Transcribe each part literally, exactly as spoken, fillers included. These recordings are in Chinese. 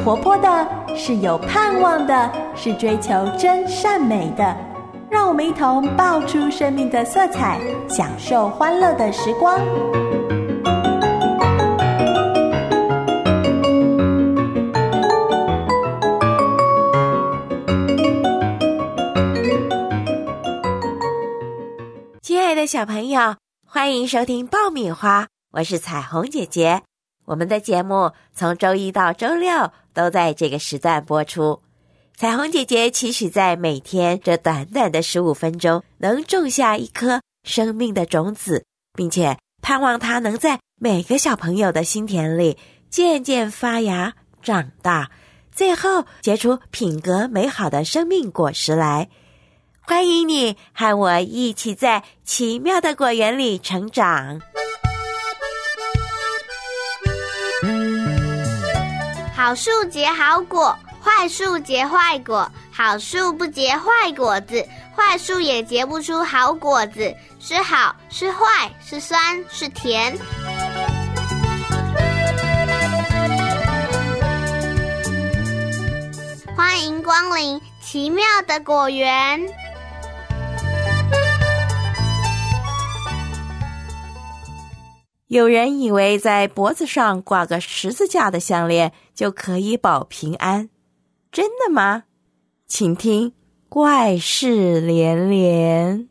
活泼的，是有盼望的，是追求真善美的。让我们一同爆出生命的色彩，享受欢乐的时光。 亲爱的小朋友，欢迎收听爆米花，我是彩虹姐姐。我们的节目从周一到周六都在这个时段播出。彩虹姐姐期许在每天这短短的十五分钟，能种下一颗生命的种子，并且盼望它能在每个小朋友的心田里渐渐发芽长大，最后结出品格美好的生命果实来。欢迎你和我一起在奇妙的果园里成长。 好树结好果，坏树结坏果。好树不结坏果子，坏树也结不出好果子。是好是坏，是酸是甜。欢迎光临奇妙的果园。 有人以为在脖子上挂个十字架的项链就可以保平安，真的吗？请听怪事连连。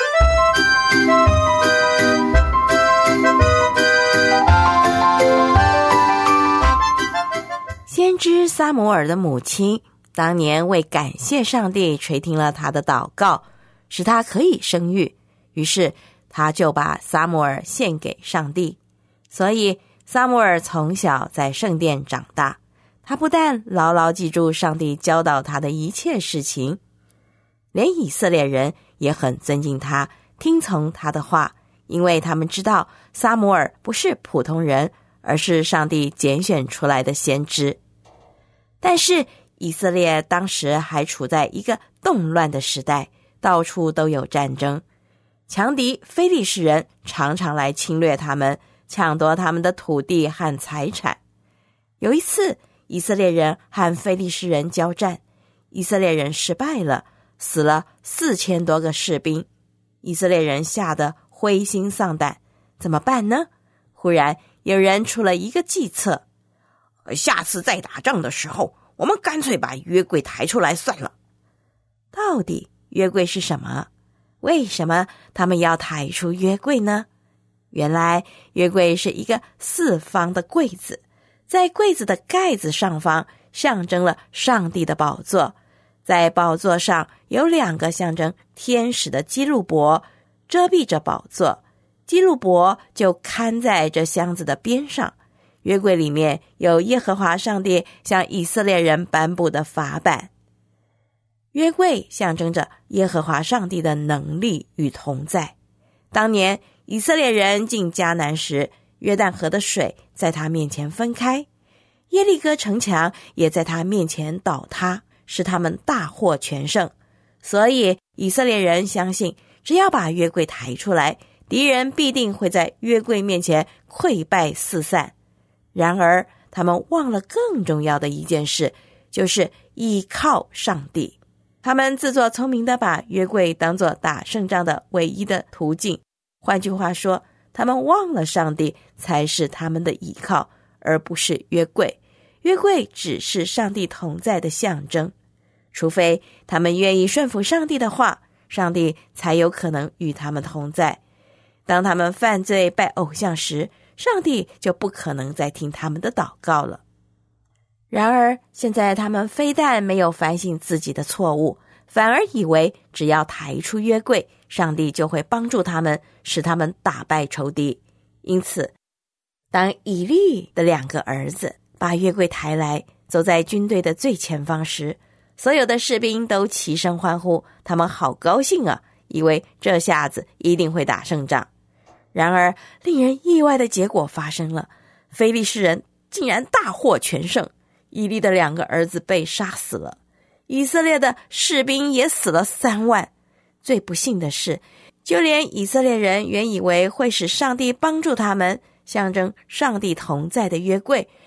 先知撒母耳的母亲当年为感谢上帝垂听了他的祷告，使他可以生育，于是他就把撒母耳献给上帝。所以撒母耳从小在圣殿长大，他不但牢牢记住上帝教导他的一切事情，连以色列人也很尊敬他，听从他的话，因为他们知道撒母耳不是普通人，而是上帝拣选出来的先知。但是以色列当时还处在一个动乱的时代，到处都有战争，强敌非利士人常常来侵略他们，抢夺他们的土地和财产。有一次以色列人和非利士人交战，以色列人失败了，死了四千多个士兵。以色列人吓得灰心丧胆，怎么办呢？忽然有人出了一个计策，下次再打仗的时候，我们干脆把约柜抬出来算了。到底约柜是什么？为什么他们要抬出约柜呢？原来约柜是一个四方的柜子，在柜子的盖子上方象征了上帝的宝座，在宝座上有两个象征天使的基路伯遮蔽着宝座，基路伯就看在这箱子的边上。约柜里面有耶和华上帝向以色列人颁布的法版。约柜象征着耶和华上帝的能力与同在。当年以色列人进迦南时，约旦河的水在他面前分开，耶利哥城墙也在他面前倒塌，使他们大获全胜。所以以色列人相信，只要把约柜抬出来，敌人必定会在约柜面前溃败四散。然而他们忘了更重要的一件事，就是依靠上帝。他们自作聪明地把约柜当作打胜仗的唯一的途径，换句话说，他们忘了上帝才是他们的依靠，而不是约柜。约柜只是上帝同在的象征，除非他们愿意顺服上帝的话，上帝才有可能与他们同在。当他们犯罪拜偶像时，上帝就不可能再听他们的祷告了。然而现在他们非但没有反省自己的错误，反而以为只要抬出约柜，上帝就会帮助他们，使他们打败仇敌。因此当以利的两个儿子把约柜抬来，走在军队的最前方时，所有的士兵都齐声欢呼，他们好高兴啊，以为这下子一定会打胜仗。然而令人意外的结果发生了，非利士人竟然大获全胜，以利的两个儿子被杀死了，以色列的士兵也死了三万。最不幸的是，就连以色列人原以为会使上帝帮助他们，象征上帝同在的约柜，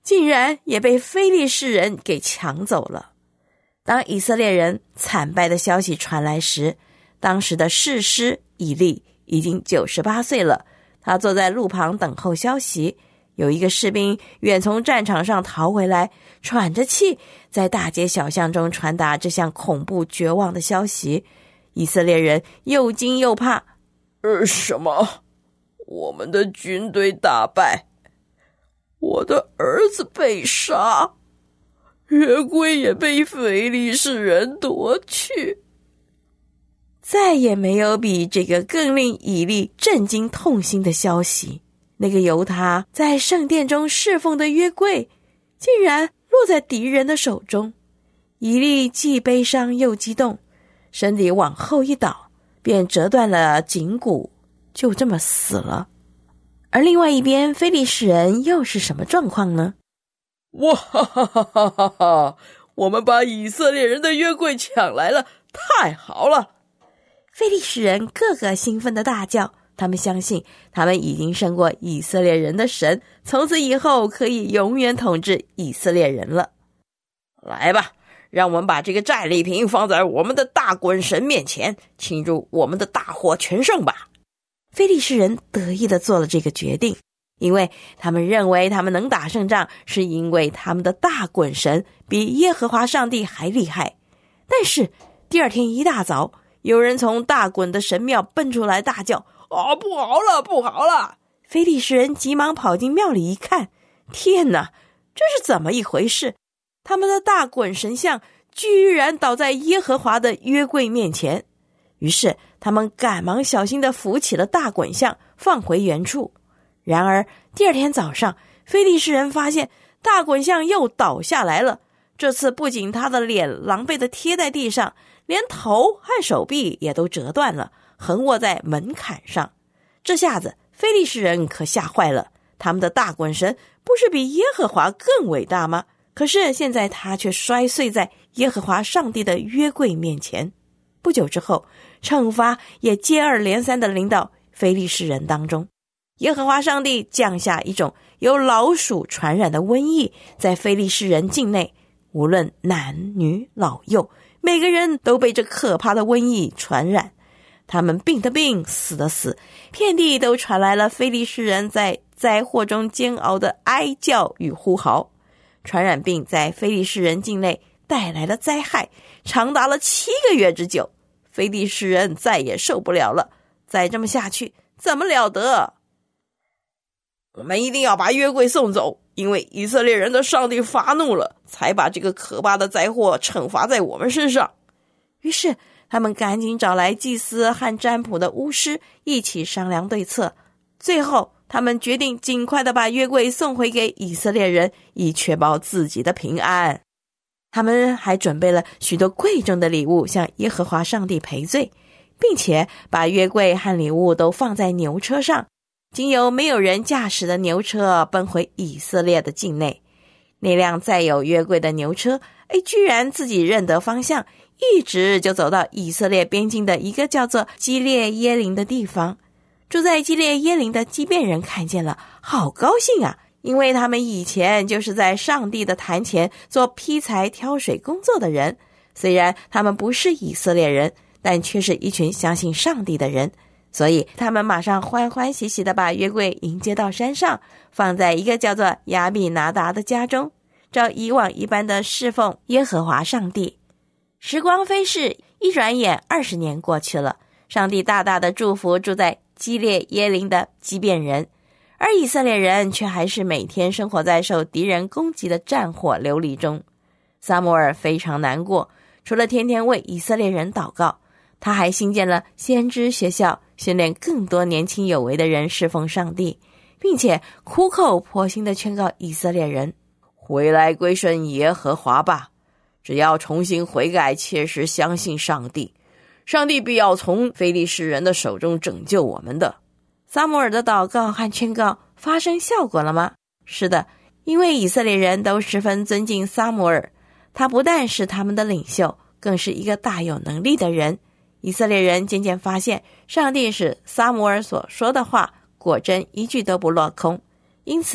竟然也被非利士人给抢走了。当以色列人惨败的消息传来时，当时的士师以利已经九十八岁了，他坐在路旁等候消息。有一个士兵远从战场上逃回来，喘着气在大街小巷中传达这项恐怖绝望的消息。以色列人又惊又怕。 呃，什么？我们的军队大败，我的儿子被杀，约柜也被非利士人夺去。 再也没有比这个更令以利震惊痛心的消息。那个由他在圣殿中侍奉的约柜竟然落在敌人的手中。以利既悲伤又激动，身体往后一倒，便折断了颈骨，就这么死了。而另外一边，非利士人又是什么状况呢？ 哇哈哈哈哈哈哈！我们把以色列人的约柜抢来了，太好了！ 非利士人个个兴奋地大叫，他们相信他们已经胜过以色列人的神，从此以后可以永远统治以色列人了。 来吧，让我们把这个战利品放在我们的大滚神面前，庆祝我们的大获全胜吧。 非利士人得意地做了这个决定，因为他们认为他们能打胜仗，是因为他们的大滚神比耶和华上帝还厉害。但是第二天一大早，有人从大滚的神庙奔出来大叫， 啊，不好了，不好了！ 非利士人急忙跑进庙里一看，天哪，这是怎么一回事？他们的大滚神像居然倒在耶和华的约柜面前。于是他们赶忙小心地扶起了大滚像，放回原处。然而第二天早上，非利士人发现大滚像又倒下来了。这次不仅他的脸狼狈地贴在地上，连头和手臂也都折断了，横卧在门槛上。这下子非利士人可吓坏了，他们的大滚神不是比耶和华更伟大吗？可是现在他却摔碎在耶和华上帝的约柜面前。不久之后，惩罚也接二连三地临到非利士人当中。耶和华上帝降下一种由老鼠传染的瘟疫，在非利士人境内，无论男女老幼，每个人都被这可怕的瘟疫传染。他们病的病，死的死，遍地都传来了非利士人在灾祸中煎熬的哀叫与呼号。传染病在非利士人境内带来了灾害，长达了七个月之久。非利士人再也受不了了，再这么下去怎么了得？ 我们一定要把约柜送走，因为以色列人的上帝发怒了，才把这个可怕的灾祸惩罚在我们身上。 于是他们赶紧找来祭司和占卜的巫师一起商量对策。最后他们决定尽快地把约柜送回给以色列人，以确保自己的平安。他们还准备了许多贵重的礼物向耶和华上帝赔罪，并且把约柜和礼物都放在牛车上，经由没有人驾驶的牛车奔回以色列的境内。那辆载有约柜的牛车哎，居然自己认得方向，一直就走到以色列边境的一个叫做基列耶林的地方。住在基列耶林的基遍人看见了，好高兴啊，因为他们以前就是在上帝的坛前做劈柴挑水工作的人。虽然他们不是以色列人，但却是一群相信上帝的人，所以他们马上欢欢喜喜地把约柜迎接到山上，放在一个叫做亚比拿达的家中，照以往一般的侍奉耶和华上帝。时光飞逝，一转眼二十年过去了，上帝大大的祝福住在基列耶林的基遍人，而以色列人却还是每天生活在受敌人攻击的战火流离中。撒母耳非常难过，除了天天为以色列人祷告，他还兴建了先知学校，训练更多年轻有为的人侍奉上帝，并且苦口婆心地劝告以色列人回来归顺耶和华吧，只要重新悔改，切实相信上帝，上帝必要从非利士人的手中拯救我们的。 撒母耳的祷告和劝告发生效果了吗？是的，因为以色列人都十分尊敬撒母耳，他不但是他们的领袖，更是一个大有能力的人。以色列人渐渐发现，上帝使撒母耳所说的话果真一句都不落空，因此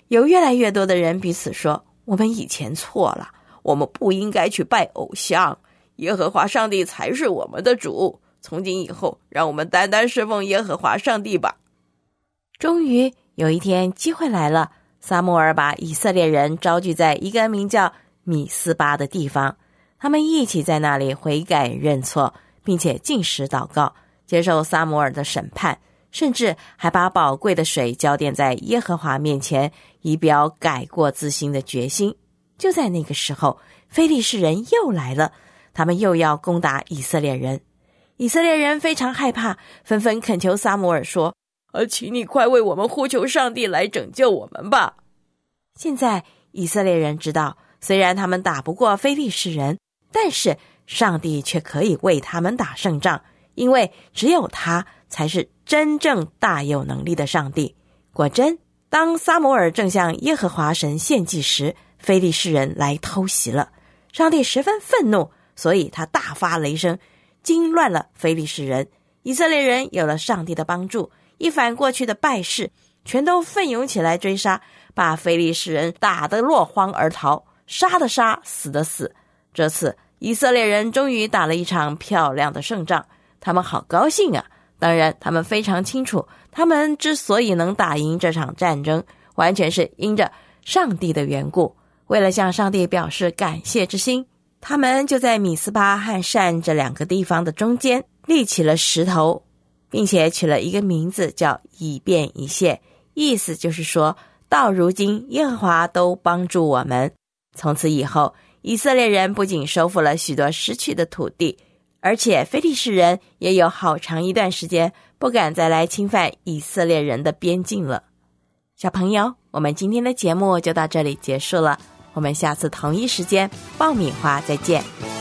有越来越多的人彼此说，我们以前错了，我们不应该去拜偶像，耶和华上帝才是我们的主，从今以后让我们单单侍奉耶和华上帝吧。终于有一天机会来了，撒母耳把以色列人招聚在一个名叫米斯巴的地方，他们一起在那里悔改认错，并且禁食祷告，接受撒母耳的审判，甚至还把宝贵的水浇奠在耶和华面前，以表改过自新的决心。就在那个时候，非利士人又来了，他们又要攻打以色列人。以色列人非常害怕，纷纷恳求撒母耳说，呃，请你快为我们呼求上帝来拯救我们吧。现在以色列人知道，虽然他们打不过非利士人，但是上帝却可以为他们打胜仗，因为只有他才是真正大有能力的上帝。果真，当撒母耳正向耶和华神献祭时，非利士人来偷袭了。上帝十分愤怒，所以他大发雷声，惊乱了非利士人。以色列人有了上帝的帮助，一反过去的败事，全都奋勇起来追杀，把非利士人打得落荒而逃，杀的杀，死的死。这次以色列人终于打了一场漂亮的胜仗，他们好高兴啊！当然他们非常清楚，他们之所以能打赢这场战争，完全是因着上帝的缘故。为了向上帝表示感谢之心，他们就在米斯巴和善这两个地方的中间立起了石头，并且取了一个名字叫以便以谢，意思就是说，到如今耶和华都帮助我们。从此以后，以色列人不仅收复了许多失去的土地，而且非利士人也有好长一段时间不敢再来侵犯以色列人的边境了。小朋友，我们今天的节目就到这里结束了，我们下次同一时间爆米花再见。